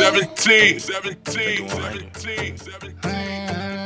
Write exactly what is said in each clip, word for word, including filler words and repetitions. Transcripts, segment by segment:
seventeen, seventeen, seventeen, seventeen.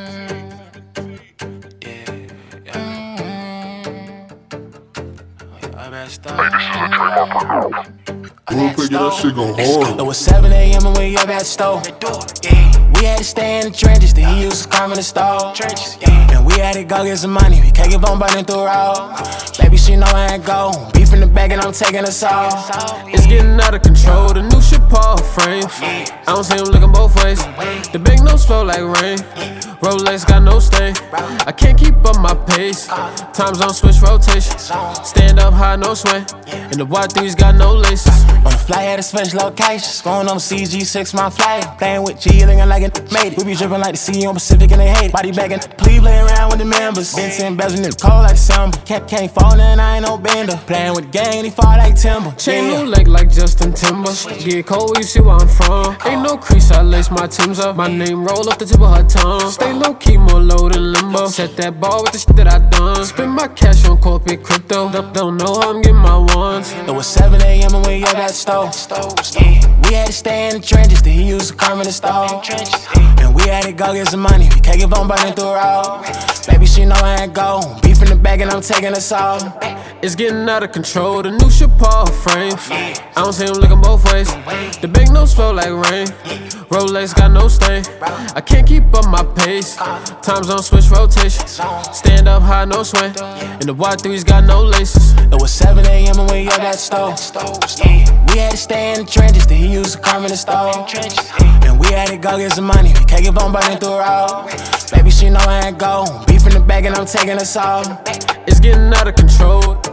Hey, this is a trademark. Real quick, yeah, that shit go hard. It was seven A M and we up at the store. We had to stay in the trenches, the he used to come in the store. And we had to go get some money, we can't get bumped by them through road. Baby, she know I ain't go. Beef in the bag and I'm taking us all. It's getting out of control, the new shit Paul frames. I don't see him looking both ways. The big nose flow like rain. Rolex got no stain. I can't keep up my pace. Time zone switch rotation. Stand up high, no swing. And the Y threes got no laces. On the fly, had to switch locations. Going on C G six, my flag. Playing with G, looking like it made it. We be dripping like the sea on Pacific and they hate it. Body back in Please playing around with the members. Been sitting bezel in the cold like summer. Cat can't fall in, I ain't no bender. Playing with the gang, he fall like timber. Chain Yeah. new leg like Justin Timber. Get cold, you see where I'm from. Ain't no crease, I lace my teams up. My name roll off the tip of her tongue. Stay low key, more low than limbo. Set that ball with the shit that I done. Spend my cash on corporate crypto. Don't, don't know how I'm getting my ones. It was seven A M and we up at the store. We had to stay in the trenches, the he used to come in the store. And we had to go get some money, we can't get bumped by them through road. Baby, she know I ain't go. Beef in the bag and I'm taking us all. It's getting out of control, the new shit Paul frames. I don't see him looking both ways. The big nose flow like rain. Rolex got no stain. I can't keep up my pace. Time zone switch rotation. Stand up high, no swing. And the Y threes got no laces. It was seven A M and we up at the store. We had to stay in the trenches, the he used to come in the store. And we had to go get some money, we can't get bumped by them through road. Baby, she know I ain't go. Beef in the bag and I'm taking us all. It's getting out of control.